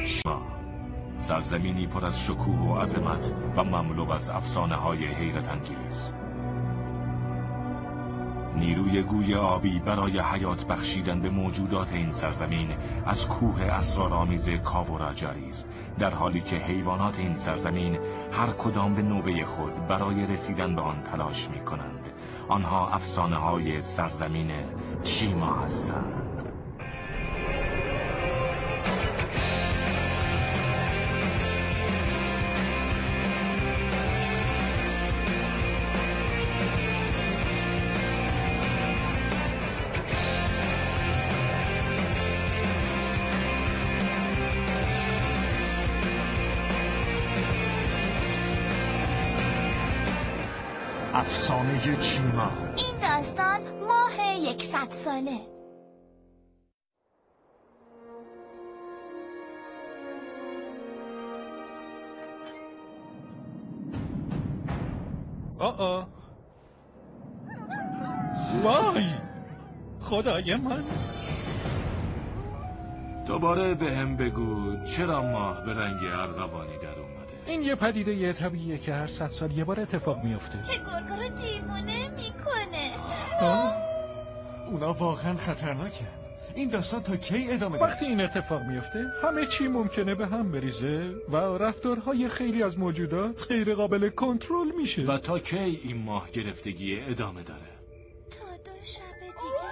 چیما، سرزمینی پر از شکوه و عظمت و مملو از افسانه‌های حیرت انگیز. نیروی گوی آبی برای حیات بخشیدن به موجودات این سرزمین از کوه اسرارآمیز کاورا جاری است، در حالی که حیوانات این سرزمین هر کدام به نوبه خود برای رسیدن به آن تلاش می‌کنند. آنها افسانه‌های سرزمین چیما هستند. افسانه چیما. این داستان ماه 100 ساله. وای خدای من. دوباره به هم بگو چرا ماه به رنگ ارغوانی در اومده؟ این یه پدیده طبیعیه که هر 100 سال یه بار اتفاق میفته. که گرگا رو دیوونه میکنه. اونا واقعا خطرناکه. این داستان تا کی ادامه داره؟ وقتی این اتفاق میفته همه چی ممکنه به هم بریزه و رفتارهای خیلی از موجودات غیر قابل کنترل میشه. و تا کی این ماه گرفتگی ادامه داره؟ تا 2 شب دیگه.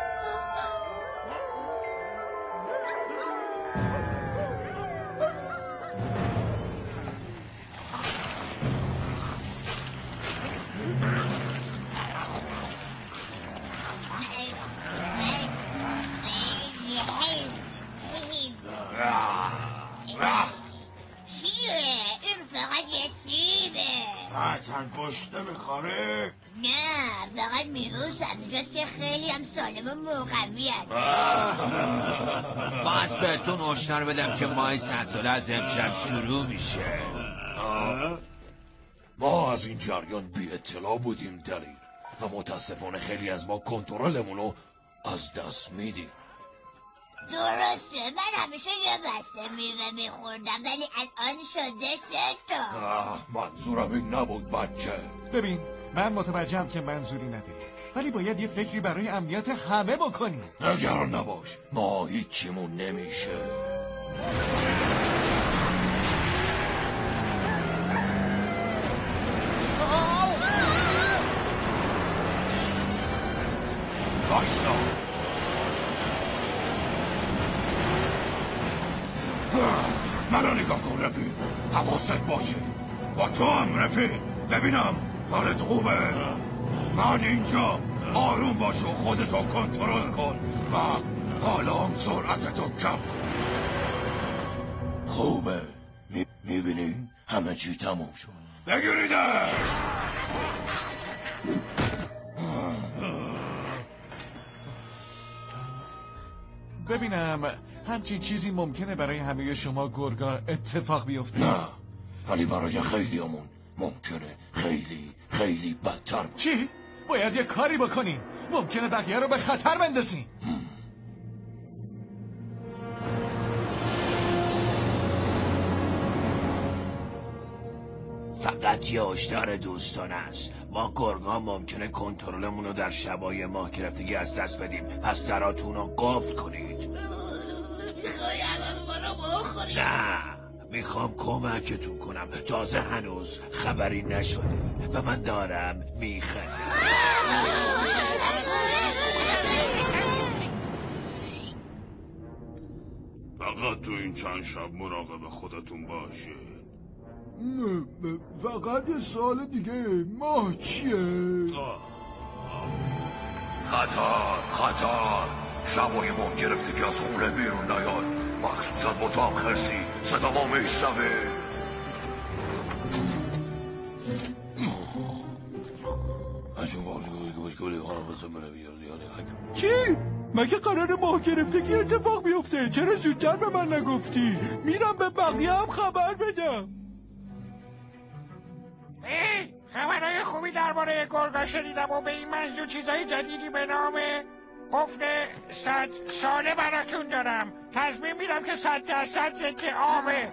چیه؟ این فقط یه سیبه. قطعا گوشت نمیخوره؟ نه فقط میوه و سبزیجات که خیلی هم سالم و مقوی هست. باز بهتون هشدار بدم که ماه 100 ساله از امشب شروع میشه. ما از این جریان بی اطلاع بودیم دلیر و متاسفانه خیلی از ما کنترلمونو از دست میدیم. درسته، من همیشه یه بسته میوه میخوردم ولی الان شده 3 تا. منظورم این نبود بچه. ببین من متوجهم که منظوری نداری، ولی باید یه فکری برای امنیت همه بکنیم. نگران نباش، ما هیچیمون نمیشه. بایستا منو نگاه کن رفیق، حواست باشه. با تو هم رفیق. ببینم حالت خوبه؟ من اینجا. آروم باش و خودتو کنترل کن و حالا هم سرعتتو کم. خوبه. میبینی همه چی تموم شد. بگیریدش. ببینم همچین چیزی ممکنه برای همه شما گرگا اتفاق بیفته؟ نه، ولی برای خیلیامون ممکنه خیلی خیلی بدتر باشه. چی؟ باید یه کاری بکنیم. ممکنه بقیه رو به خطر بندازیم. فقط یه هشدار دوستانه است. ما گرگا ممکنه کنترلمون رو در شبای ماه گرفتگی از دست بدیم، پس دراتون رو قفل کنید. میخوای الان ما رو بخوری؟ نه، میخوام کمکتون کنم. تازه هنوز خبری نشده و من دارم میخندم. فقط تو این چند شب مراقب خودتون باشه. فقط یه سال دیگه ماه چیه؟ خطر شبای ما گرفته که از خونه بیرون نیاد، مخصوصا با تو هم خرسی صدا ما میشنوه. چی؟ مگه قرار ماه گرفتگی اتفاق بیفته؟ چرا زودتر به من نگفتی؟ میرم به بقیه هم خبر بدم. خبرهای خوبی درباره گرگا شنیدم و به این منظور چیزای جدیدی به نام قفل 100 ساله براتون دارم. تصمیم میرم که 100% ضد آبه.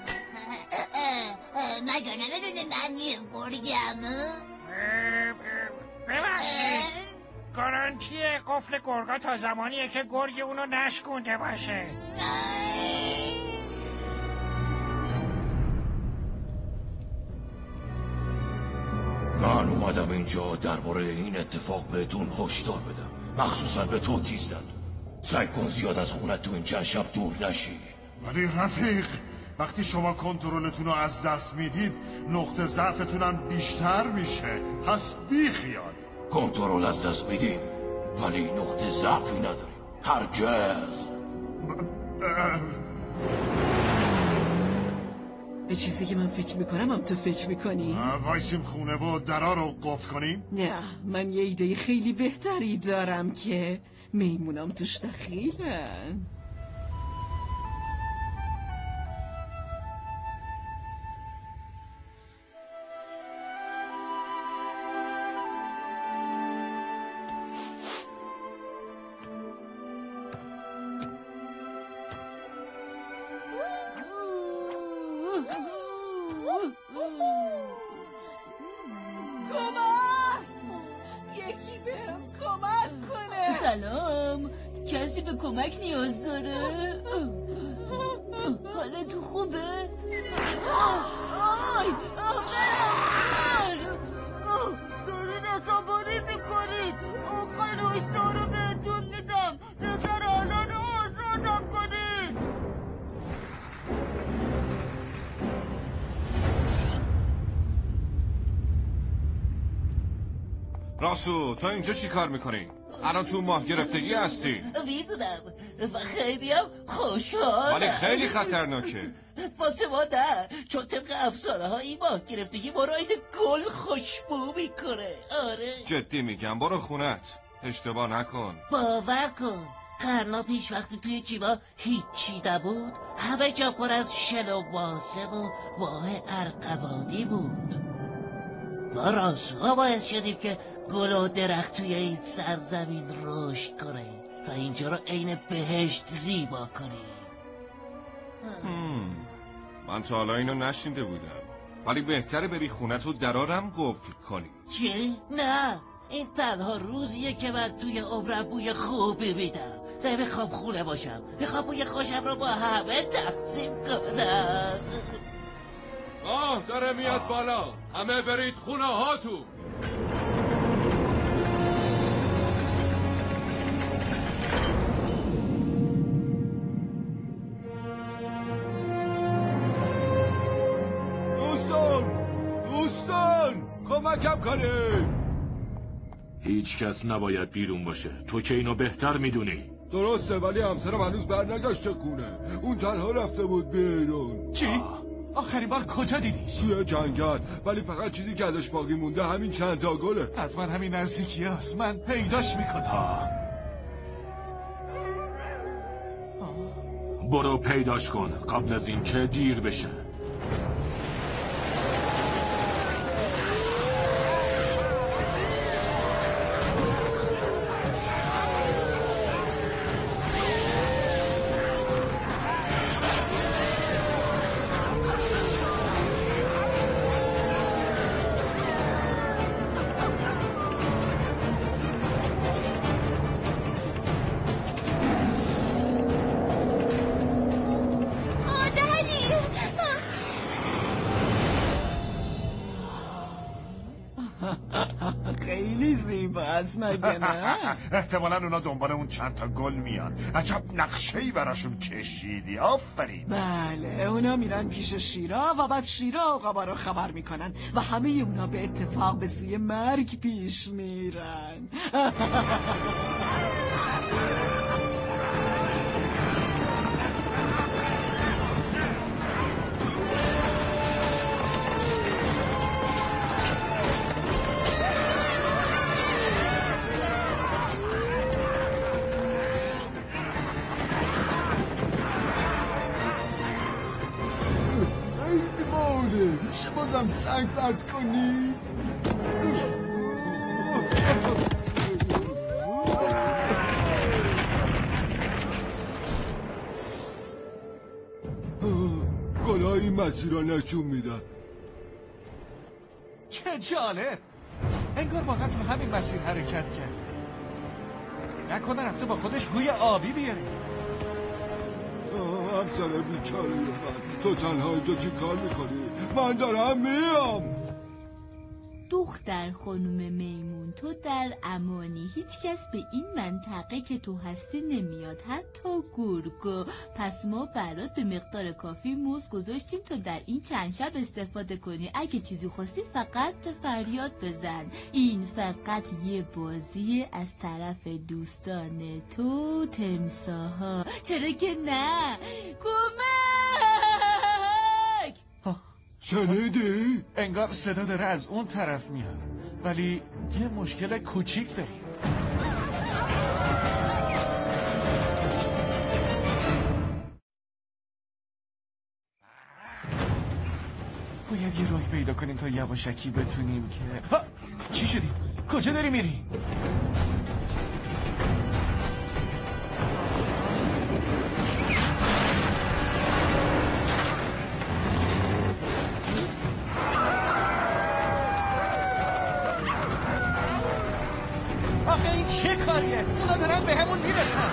مگر نمیدونی من یه گرگم؟ ببخشید، گارانتی قفل گرگا تا زمانیه که گرگ اونو نشکونده باشه. من اومدم اینجا درباره این اتفاق بهتون هشدار بدم، مخصوصا به تو تیزدن. سعی کن زیاد از خونت تو این چند شب دور نشی. ولی رفیق، وقتی شما کنترلتون رو از دست میدید نقطه ضعفتونم بیشتر میشه، پس بی خیال. کنترل از دست میدیم ولی نقطه ضعفی نداریم هرگز. به چیزی که من فکر میکنم هم تو فکر میکنی؟ وایسیم خونه و درا رو قفل کنیم؟ نه، من یه ایده خیلی بهتری دارم که میمونم توش دخیلن. سلام، کسی به کمک نیاز داره؟ حالا تو خوبه؟ دارین عصبانی میکنید. آخر هشدار رو بهتون میدم، بهتر الان آزادم کنید. راسو، تو اینجا چی کار میکنی؟ الان تو ماه گرفتگی هستی. میدونم و خیلی هم خوشحالم، ولی خیلی خطرناکه. واسه ما نه، چون طبق افسانه ها این ماه گرفتگی ما را این گل خوشبو میکنه. آره جدی میگم، برو خونت، اشتباه نکن. باور کن، قرنا پیش وقتی توی جیبا هیچی نبود، همه جا پر از شل و ماسه و ماه ارغوانی بود. ما راسوها باید شدیم که گل و درخت توی این سرزمین رشد کنه و اینجا رو عین بهشت زیبا کنیم. من تا حالا اینو نشنیده بودم، ولی بهتره بری خونت و درارم قفل کنی. چی؟ نه، این تنها روزیه که من توی عمرم بوی خوبی میدم. نمیخوام خونه باشم، میخوام بوی خوشم رو با همه تقسیم کنم. داره میاد بالا، همه برید خونه هاتون. دوستان کمکم کنید. هیچ کس نباید بیرون باشه، تو که اینو بهتر میدونی. درسته، ولی همسرم هنوز برنگشته خونه، اون تنها رفته بود بیرون. چی؟ آخرین بار کجا دیدیش؟ توی جنگل، ولی فقط چیزی که ازش باقی مونده همین چند تا گله. حتما همین نزدیکی هست، من پیداش میکنم. برو پیداش کن قبل از این که دیر بشه. خیلی زیباست مگه نه؟ احتمالا اونا دنبال اون چند تا گل میان. عجب نقشه‌ای براشون کشیدی، آفرین. بله، اونا میرن پیش شیرا و بعد شیرا عقبا رو خبر میکنن و همه اونا به اتفاق به سوی مرگ پیش میرن. میشه بازم سنگ پرت کنی؟ این مسیر را نشون میدن. چه جالب، انگار واقعا تو همین مسیر حرکت کرد. نکنه رفته با خودش گوی آبی بیاره. همسر بیچاره من، تو تنها اینجا چی کار میکنی؟ من دارم میام. دختر خانم میمون، تو در امانی. هیچ کس به این منطقه که تو هستی نمیاد، حتی گرگا. پس ما برات به مقدار کافی موز گذاشتیم تا در این چند شب استفاده کنی. اگه چیزی خواستی فقط فریاد بزن. این فقط یه بازی از طرف دوستان تو تمساها. چرا که نه؟ کمک! شنیدی؟ انگار صدا داره از اون طرف میاد، ولی یه مشکل کوچیک داریم. باید یه راه پیدا کنیم تا یواشکی بتونیم که... چی شدی؟ کجا داری میری؟ آخه این چه کاریه؟ اونا دارن به همون میرسن.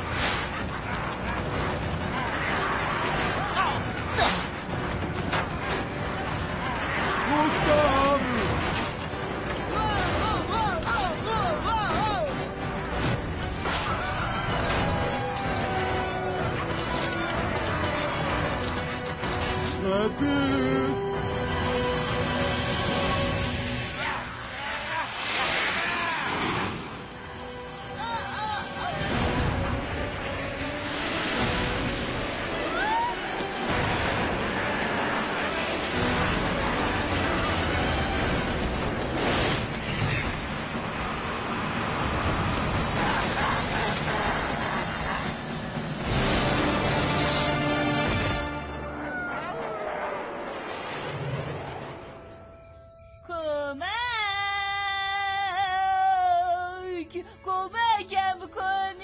کمکم کنید.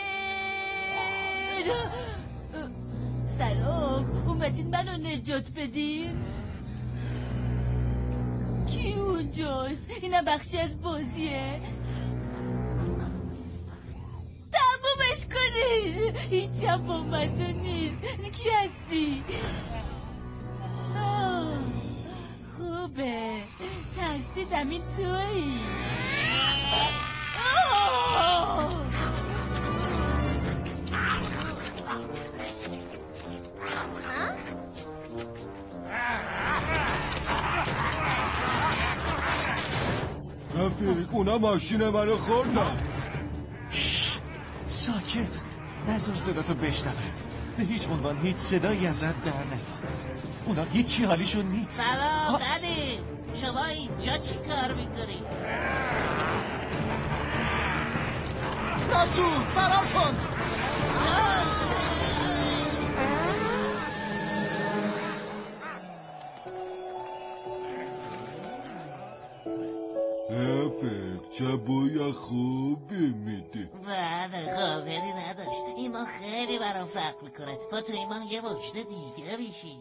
سلام، اومدین منو نجات بدین؟ کی اونجاست؟ اینم بخشی از بازیه. تمومش کنید. هیچی هم با من تو نیست. کی هستی؟ خوبه، ترسیدم این تویی. رفیق، اونا ماشین منو خوردن. ساکت، نذار صداتو بشنوه. به هیچ عنوان هیچ صدایی ازت در نیاد. اونا هیچی حالیشون نیست. سلام دنی، شما اینجا چی کار میکنی؟ رسول فرار کن. رفیق، چه بوی خوبی میدی. بله، قابلی نداشت. این ماه خیلی برام فرق میکنه. با تو این ماه یه مشت دیگه میشی.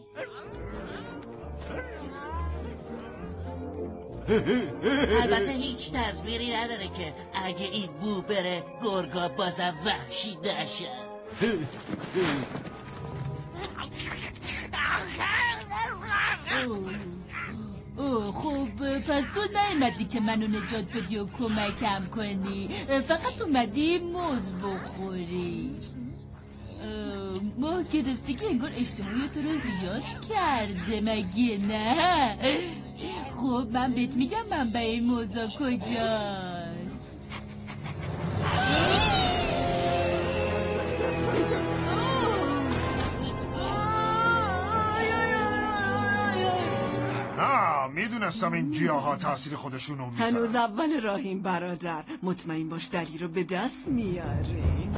البته هیچ تصویری نداره که اگه این بو بره گرگا بازم وحشی نشن. خب پس تو نیومدی که منو نجات بدی و کمکم کنی، فقط اومدی موز بخوری. ماه گرفتگی انگار اشتهای تو رو زیاد کرده مگه نه؟ خب من بهت میگم منبع این موزا کجاست. میدونستم این گیاها تاثیر خودشونو میذارن. هنوز اول راهیم برادر، مطمئن باش دلی رو به دست میاریم.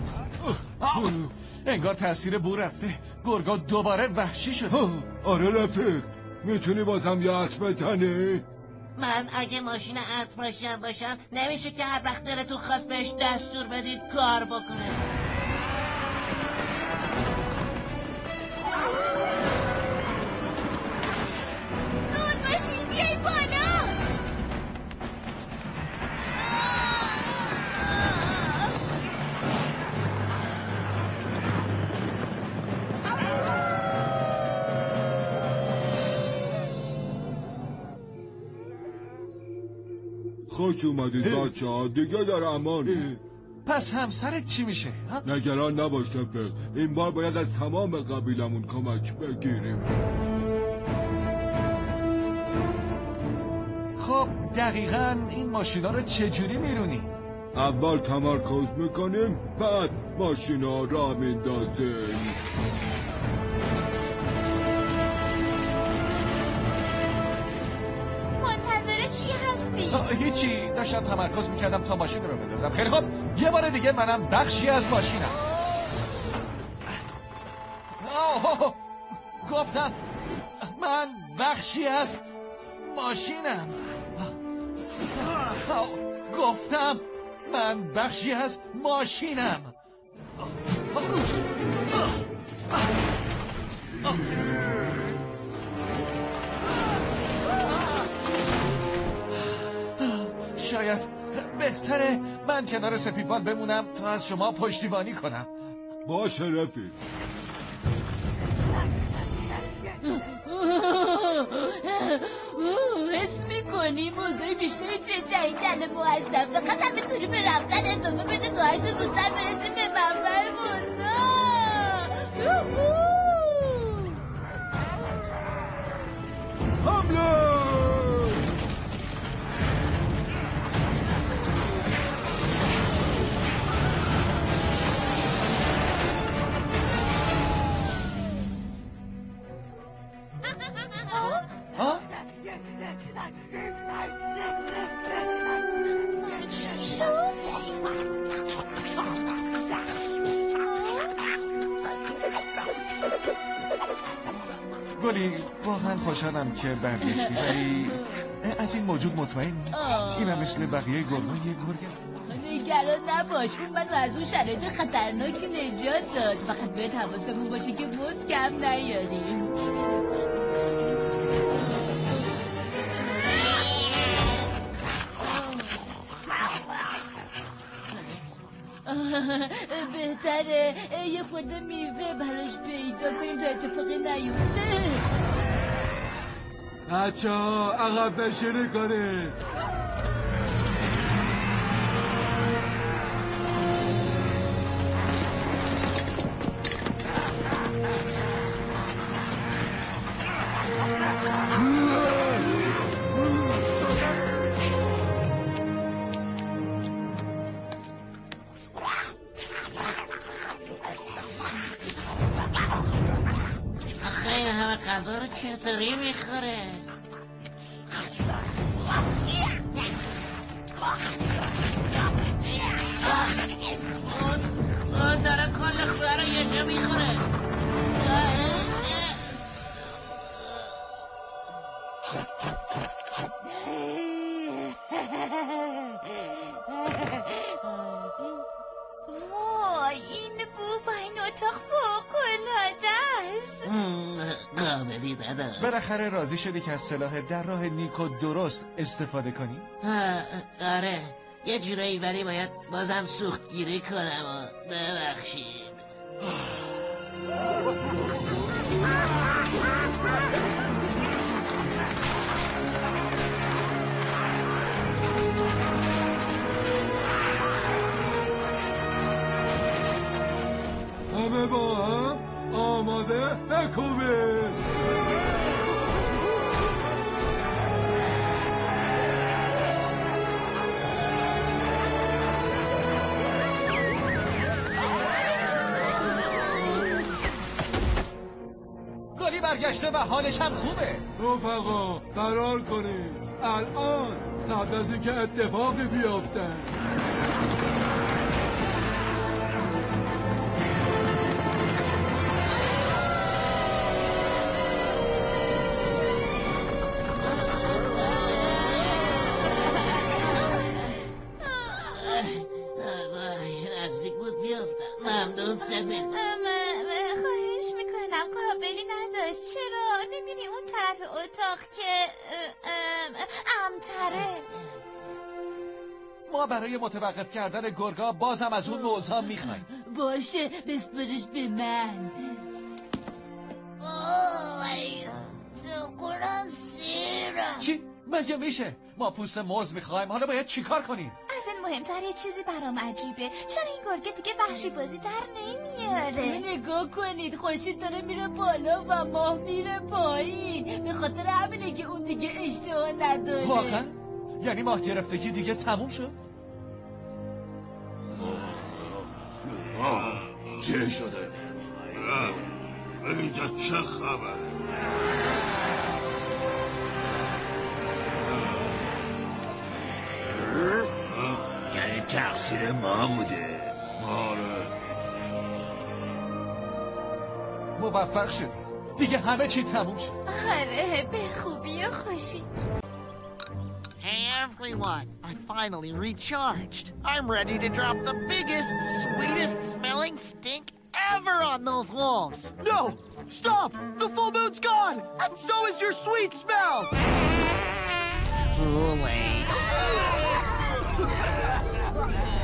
انگار تاثیر بو رفته، گرگا دوباره وحشی شده. آره رفیق، میتونی بازم یه عطر بزنی؟ من اگه ماشین عطر باشم نمیشه که هر وقت دلتون خواست بهش دستور بدید کار بکنه. خوش اومدید بچه ها، دیگه در امان. پس همسرت چی میشه؟ نگران نباش رفیق، این بار باید از تمام قبیلمون کمک بگیریم. خب دقیقاً این ماشینا رو چجوری میرونی؟ اول تمرکز میکنیم، بعد ماشینا را میندازیم. منتظر چی هستی؟ هیچی، داشتم تمرکز میکردم تا ماشین رو بندازم. خیلی خب، یه بار دیگه منم بخشی از ماشینم. گفتم من بخشی از ماشینم. گفتم من بخشی از ماشینم. شاید بهتره من کنار سپیدبال بمونم تا از شما پشتیبانی کنم. باشه رفیق. حس میکنی موضوع بیشتری توی جنگل ما هستم. فقط هم میتونی به رفتن ادامه بده تا هرچه زودتر برسیم به منبع موضوع. حمله! چی شد؟ گلی واقعا خوشحالم که برگشتی، ولی از این موجود مطمئنی؟ اینم مثل بقیه گرگان یه گرگ است. نگران نباش، اون منو از اون شرایط خطرناکی نجات داد. فقط باید حواسمون باشه که موز کم نیاریم. بهتره یه خورده میوه براش پیدا کنیم تا اتفاقی نیفته. بچه ها عقب نشینی کنید. غذا رو چطوری میخوره؟ اون داره کل خواه رو یه جا میخوره. وای این بو با این اتاق فوق‌العاده است. قابلی نداره. بالاخره راضی شدی که از سلاح در راه نیک و درست استفاده کنی؟ آره یه جورایی، ولی باید بازم سوختگیری کنم و ببخشید. همه با هم آماده بکوبید. گلی برگشته و حالش هم خوبه. رفقا قرار کنید الان قبل از اینکه اتفاقی بیفته. نزدیک بود بیفتم. ممنون سپید. خواهش میکنم، قابلی نداشت. چرا نمیری اون طرف اتاق که امتره؟ ما برای متوقف کردن گرگا بازم از اون موضوع میخوایم. باشه بسپرش به من. سکرم سیرم. چی؟ مگه میشه؟ ما پوست موز میخوایم. حالا باید چیکار کنیم؟ از این مهمتر یه چیزی برام عجیبه. چرا این گرگه دیگه وحشی بازی در نمیاره؟ نگاه کنید، خورشید داره میره بالا و ماه میره پایین. به خاطر همینه که اون دیگه اشتها نداره. واقعا؟ یعنی ماه گرفتگی دیگه تموم شد؟ چه شده؟ اینجا چه خبره؟ یعنی تقصیر ما بوده. آره. موفق شدیم. دیگه همه چی تموم شد. آره به خوبی و خوشی. Hey everyone, I finally recharged. I'm ready to drop the biggest, sweetest smelling stink ever on those walls. No! Stop! The full moon's gone! And so is your sweet smell! Too late.